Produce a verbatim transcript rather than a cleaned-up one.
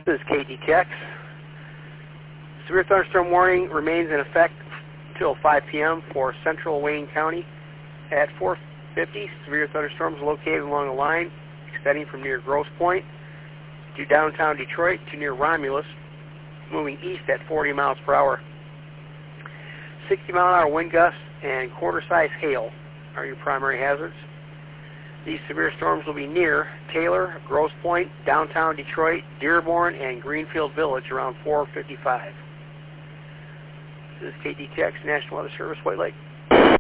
This is K T T X. Severe thunderstorm warning remains in effect until five p m for central Wayne County. At four fifty, severe thunderstorms located along the line extending from near Grosse Pointe to downtown Detroit to near Romulus, moving east at forty miles per hour. sixty mile an hour wind gusts and quarter-size hail are your primary hazards. These severe storms will be near Taylor, Grosse Pointe, downtown Detroit, Dearborn, and Greenfield Village around four fifty-five. This is K T T X, National Weather Service, White Lake.